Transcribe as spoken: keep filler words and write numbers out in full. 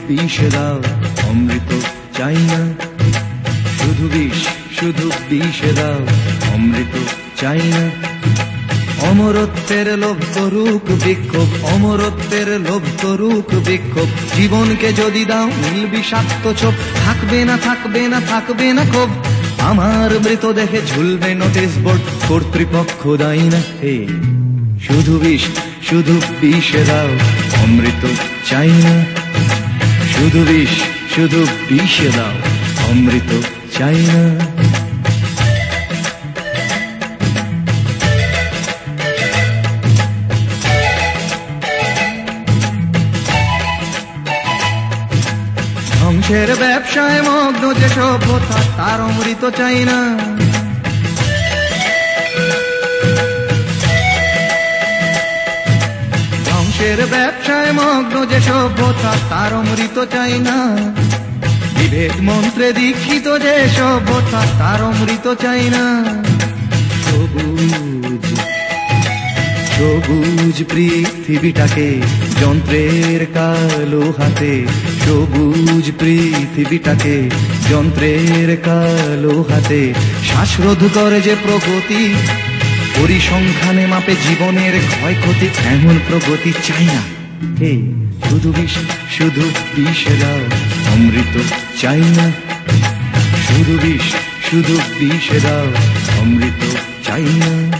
বিষ দাও, অমৃত চাই না। শুধু বিষ, শুধু বিষ দাও, অমৃত চাই না। অমরত্বের লোভ করুক বিক্ষোভ, অমরত্বের লোভ করুক বিক্ষোভ। জীবনকে যদি দাও নীল বিষাক্ত ছোপ, থাকবে না থাকবে না থাকবে না ক্ষোভ। আমার মৃতদেহে ঝুলবে নোটিশ বোর্ড, কর্তৃপক্ষ দায়ী না। হে শুধু বিষ, শুধু বিষ দাও, অমৃত চাই না। শুধু বিষ, শুধু বিষ দাও, অমৃত চাই না। ধ্বংসের ব্যবসায় মগ্ন যে সভ্যতা, তার অমৃত চাই না। ধ্বংসের ব্যবসায় মগ্ন যে সভ্যতা, তার অমৃত চাই না। বিভেদ মন্ত্রে দীক্ষিত যে সভ্যতা, তার অমৃত চাই না। সবুজ সবুজ পৃথিবীটাকে যন্ত্রের কালো হাতে, সবুজ পৃথিবীটাকে যন্ত্রের কালো হাতে। শ্বাসরোধ করে যে প্রগতি, পরিসংখ্যানে মাপে জীবনের ক্ষয়ক্ষতি, এমন প্রগতি চাই না। হে শুধু বিষ, শুধু বিষ দাও, অমৃত চাই না। শুধু বিষ, শুধু বিষ দাও, অমৃত চাই না।